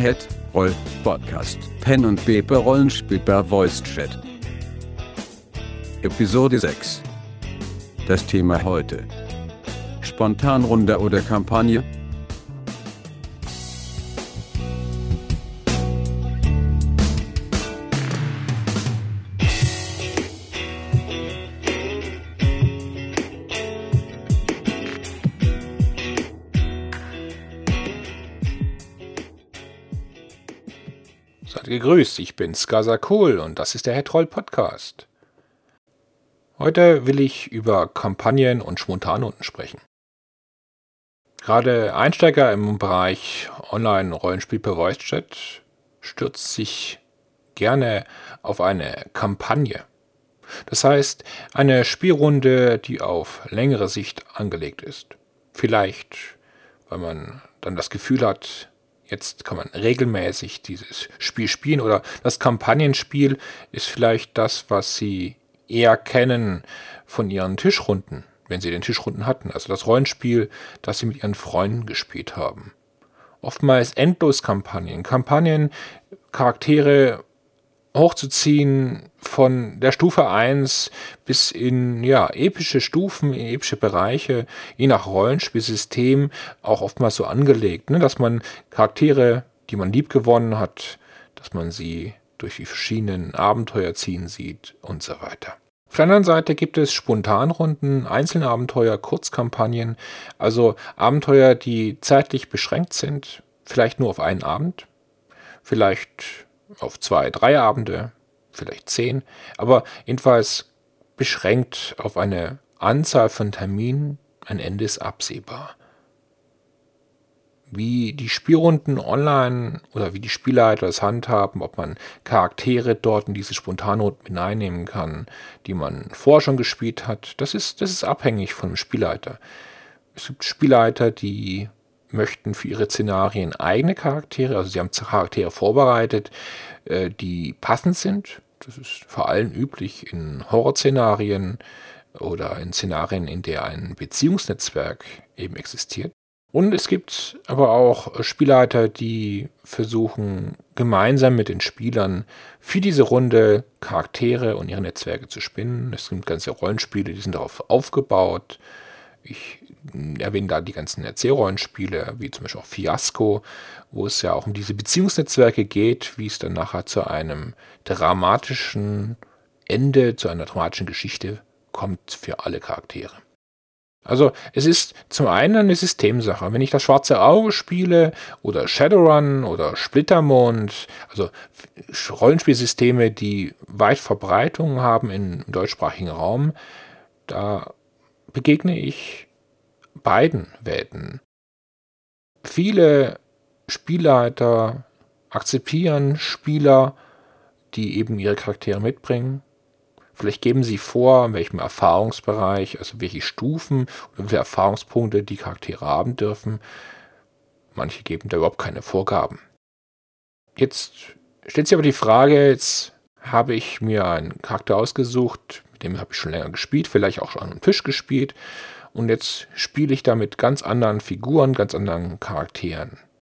Roll Podcast. Pen und Paper Rollenspiel per Voice Chat. Episode 6. Das Thema heute: Spontanrunde oder Kampagne? Seid gegrüßt, ich bin Skazakul und das ist der Headroll Podcast. Heute will ich über Kampagnen und Spontanrunden sprechen. Gerade Einsteiger im Bereich Online-Rollenspiel per Voice-Chat stürzt sich gerne auf eine Kampagne. Das heißt, eine Spielrunde, die auf längere Sicht angelegt ist. Vielleicht, weil man dann das Gefühl hat, jetzt kann man regelmäßig dieses Spiel spielen, oder das Kampagnenspiel ist vielleicht das, was Sie eher kennen von Ihren Tischrunden, wenn Sie den Tischrunden hatten. Also das Rollenspiel, das Sie mit Ihren Freunden gespielt haben. Oftmals Endloskampagnen, Charaktere hochzuziehen von der Stufe 1 bis in epische Stufen, in epische Bereiche, je nach Rollenspielsystem auch oftmals so angelegt, dass man Charaktere, die man liebgewonnen hat, dass man sie durch die verschiedenen Abenteuer ziehen sieht und so weiter. Auf der anderen Seite gibt es Spontanrunden, einzelne Abenteuer, Kurzkampagnen, also Abenteuer, die zeitlich beschränkt sind, vielleicht nur auf einen Abend, vielleicht auf 2, 3 Abende, vielleicht 10, aber jedenfalls beschränkt auf eine Anzahl von Terminen, ein Ende ist absehbar. Wie die Spielrunden online oder wie die Spielleiter es handhaben, ob man Charaktere dort in diese Spontanrunden hineinnehmen kann, die man vorher schon gespielt hat, das ist abhängig vom Spielleiter. Es gibt Spielleiter, die möchten für ihre Szenarien eigene Charaktere, also sie haben Charaktere vorbereitet, die passend sind. Das ist vor allem üblich in Horrorszenarien oder in Szenarien, in der ein Beziehungsnetzwerk eben existiert. Und es gibt aber auch Spielleiter, die versuchen, gemeinsam mit den Spielern für diese Runde Charaktere und ihre Netzwerke zu spinnen. Es gibt ganze Rollenspiele, die sind darauf aufgebaut. Ich erwähne da die ganzen Erzählrollenspiele, wie zum Beispiel auch Fiasko, wo es ja auch um diese Beziehungsnetzwerke geht, wie es dann nachher zu einem dramatischen Ende, zu einer dramatischen Geschichte kommt für alle Charaktere. Also es ist zum einen eine Systemsache. Wenn ich das Schwarze Auge spiele oder Shadowrun oder Splittermond, also Rollenspielsysteme, die weit Verbreitung haben im deutschsprachigen Raum, da begegne ich beiden Welten. Viele Spielleiter akzeptieren Spieler, die eben ihre Charaktere mitbringen. Vielleicht geben sie vor, in welchem Erfahrungsbereich, also welche Stufen oder welche Erfahrungspunkte die Charaktere haben dürfen. Manche geben da überhaupt keine Vorgaben. Jetzt stellt sich aber die Frage, jetzt habe ich mir einen Charakter ausgesucht, mit dem habe ich schon länger gespielt, vielleicht auch schon an einem Tisch gespielt. Und jetzt spiele ich da mit ganz anderen Figuren, ganz anderen Charakteren.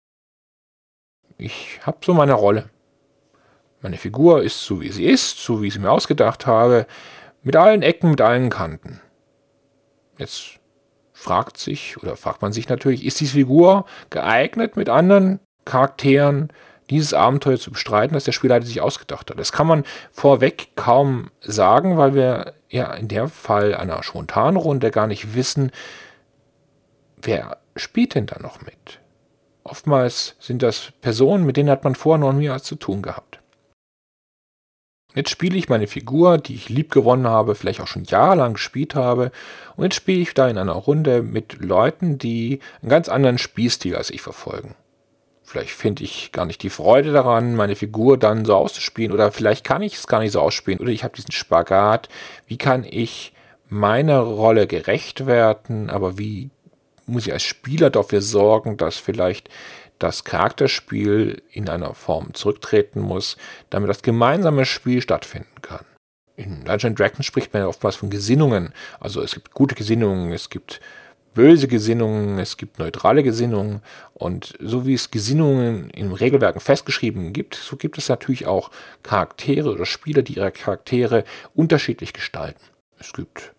Ich habe so meine Rolle. Meine Figur ist so, wie sie ist, so wie ich sie mir ausgedacht habe, mit allen Ecken, mit allen Kanten. Jetzt fragt man sich natürlich, ist diese Figur geeignet, mit anderen Charakteren dieses Abenteuer zu bestreiten, das der Spielleiter sich ausgedacht hat? Das kann man vorweg kaum sagen, weil wir ja in dem Fall einer Spontanrunde gar nicht wissen, wer spielt denn da noch mit. Oftmals sind das Personen, mit denen hat man vorher noch nie was zu tun gehabt. Jetzt spiele ich meine Figur, die ich liebgewonnen habe, vielleicht auch schon jahrelang gespielt habe, und jetzt spiele ich da in einer Runde mit Leuten, die einen ganz anderen Spielstil als ich verfolgen. Vielleicht finde ich gar nicht die Freude daran, meine Figur dann so auszuspielen, oder vielleicht kann ich es gar nicht so ausspielen, oder ich habe diesen Spagat, wie kann ich meiner Rolle gerecht werden, aber wie muss ich als Spieler dafür sorgen, dass vielleicht das Charakterspiel in einer Form zurücktreten muss, damit das gemeinsame Spiel stattfinden kann. In Dungeons & Dragons spricht man ja oftmals von Gesinnungen. Also es gibt gute Gesinnungen, es gibt böse Gesinnungen, es gibt neutrale Gesinnungen und so wie es Gesinnungen in Regelwerken festgeschrieben gibt, so gibt es natürlich auch Charaktere oder Spieler, die ihre Charaktere unterschiedlich gestalten. Es gibt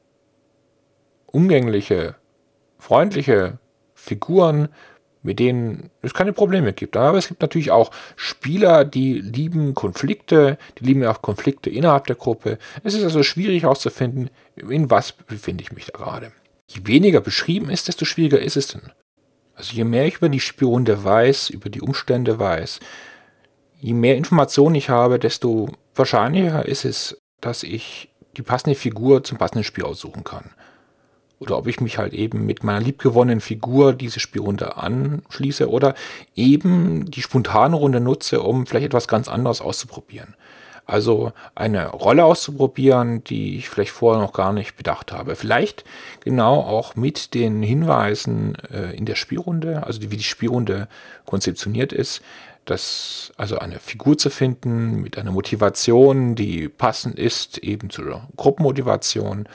umgängliche, freundliche Figuren, mit denen es keine Probleme gibt. Aber es gibt natürlich auch Spieler, die lieben Konflikte, die lieben auch Konflikte innerhalb der Gruppe. Es ist also schwierig herauszufinden, in was befinde ich mich da gerade. Je weniger beschrieben ist, desto schwieriger ist es denn. Also je mehr ich über die Spielrunde weiß, über die Umstände weiß, je mehr Informationen ich habe, desto wahrscheinlicher ist es, dass ich die passende Figur zum passenden Spiel aussuchen kann. Oder ob ich mich halt eben mit meiner liebgewonnenen Figur diese Spielrunde anschließe oder eben die spontane Runde nutze, um vielleicht etwas ganz anderes auszuprobieren. Also eine Rolle auszuprobieren, die ich vielleicht vorher noch gar nicht bedacht habe. Vielleicht genau auch mit den Hinweisen in der Spielrunde, also wie die Spielrunde konzeptioniert ist, also eine Figur zu finden mit einer Motivation, die passend ist eben zur Gruppenmotivation.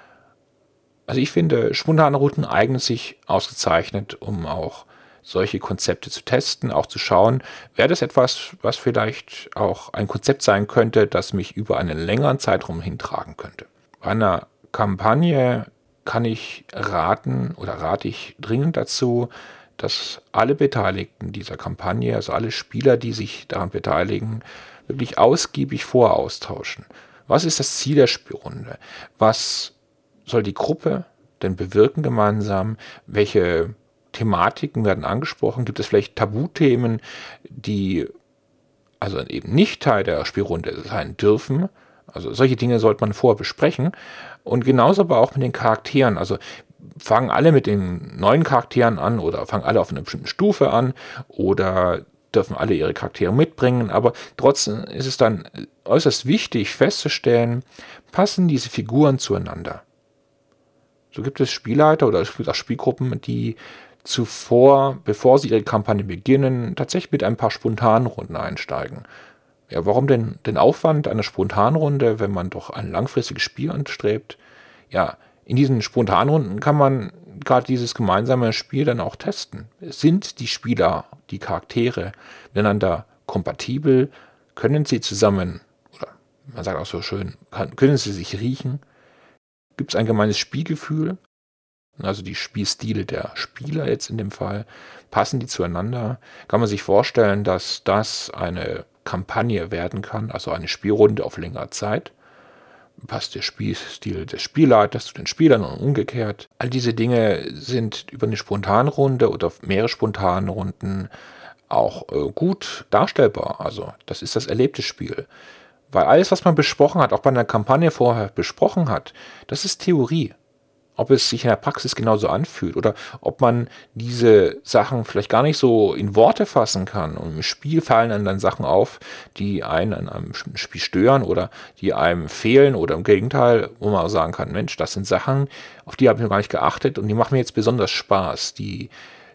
Also ich finde, spontane Routen eignen sich ausgezeichnet, um auch solche Konzepte zu testen, auch zu schauen, wäre das etwas, was vielleicht auch ein Konzept sein könnte, das mich über einen längeren Zeitraum hintragen könnte. Bei einer Kampagne kann ich raten oder rate ich dringend dazu, dass alle Beteiligten dieser Kampagne, also alle Spieler, die sich daran beteiligen, wirklich ausgiebig voraustauschen. Was ist das Ziel der Spielrunde? Was soll die Gruppe denn bewirken gemeinsam? Welche Thematiken werden angesprochen? Gibt es vielleicht Tabuthemen, die also eben nicht Teil der Spielrunde sein dürfen? Also solche Dinge sollte man vorher besprechen. Und genauso aber auch mit den Charakteren. Also fangen alle mit den neuen Charakteren an oder fangen alle auf einer bestimmten Stufe an oder dürfen alle ihre Charaktere mitbringen. Aber trotzdem ist es dann äußerst wichtig festzustellen, passen diese Figuren zueinander. So gibt es Spielleiter oder es gibt auch Spielgruppen, die zuvor, bevor sie ihre Kampagne beginnen, tatsächlich mit ein paar Spontanrunden einsteigen. Ja, warum denn den Aufwand einer Spontanrunde, wenn man doch ein langfristiges Spiel anstrebt? Ja, in diesen Spontanrunden kann man gerade dieses gemeinsame Spiel dann auch testen. Sind die Spieler, die Charaktere miteinander kompatibel? Können sie zusammen, oder man sagt auch so schön, können sie sich riechen? Gibt es ein gemeines Spielgefühl? Also die Spielstile der Spieler jetzt in dem Fall, passen die zueinander? Kann man sich vorstellen, dass das eine Kampagne werden kann, also eine Spielrunde auf längere Zeit? Passt der Spielstil des Spielleiters zu den Spielern und umgekehrt? All diese Dinge sind über eine Spontanrunde oder mehrere Spontanrunden auch gut darstellbar. Also das ist das erlebte Spiel. Weil alles, was man besprochen hat, auch bei einer Kampagne vorher besprochen hat, das ist Theorie. Ob es sich in der Praxis genauso anfühlt oder ob man diese Sachen vielleicht gar nicht so in Worte fassen kann. Und im Spiel fallen dann Sachen auf, die einen an einem bestimmten Spiel stören oder die einem fehlen oder im Gegenteil, wo man auch sagen kann, Mensch, das sind Sachen, auf die habe ich noch gar nicht geachtet und die machen mir jetzt besonders Spaß. Die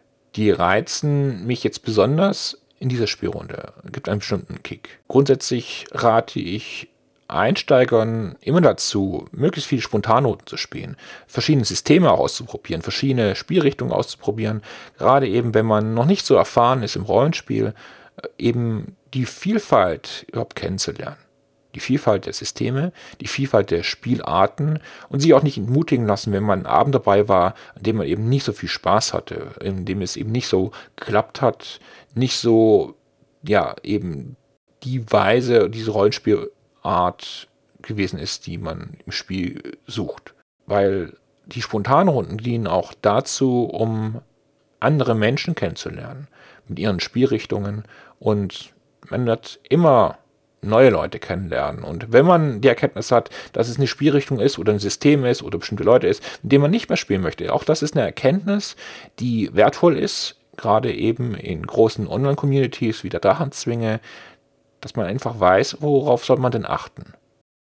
reizen mich jetzt besonders in dieser Spielrunde. Gibt einen bestimmten Kick. Grundsätzlich rate ich Einsteigern immer dazu, möglichst viele Spontannoten zu spielen, verschiedene Systeme auch auszuprobieren, verschiedene Spielrichtungen auszuprobieren, gerade eben, wenn man noch nicht so erfahren ist im Rollenspiel, eben die Vielfalt überhaupt kennenzulernen. Die Vielfalt der Systeme, die Vielfalt der Spielarten und sich auch nicht entmutigen lassen, wenn man einen Abend dabei war, an dem man eben nicht so viel Spaß hatte, in dem es eben nicht so geklappt hat, nicht so, ja, eben die Weise, diese Rollenspielart gewesen ist, die man im Spiel sucht. Weil die Spontanrunden dienen auch dazu, um andere Menschen kennenzulernen, mit ihren Spielrichtungen und man wird immer neue Leute kennenlernen. Und wenn man die Erkenntnis hat, dass es eine Spielrichtung ist oder ein System ist oder bestimmte Leute ist, mit denen man nicht mehr spielen möchte, auch das ist eine Erkenntnis, die wertvoll ist, gerade eben in großen Online-Communities wie der Drachenzwinge, dass man einfach weiß, worauf soll man denn achten.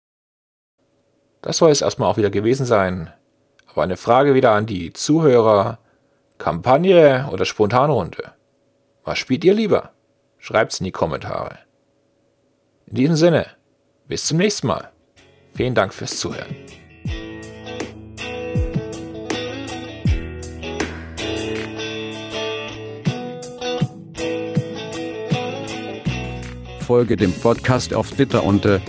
Das soll es erstmal auch wieder gewesen sein. Aber eine Frage wieder an die Zuhörer. Kampagne oder Spontanrunde? Was spielt ihr lieber? Schreibt's in die Kommentare. In diesem Sinne, bis zum nächsten Mal. Vielen Dank fürs Zuhören. folge dem Podcast auf Twitter unter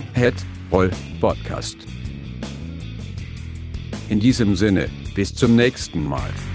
@rollpodcast. In diesem Sinne, bis zum nächsten Mal.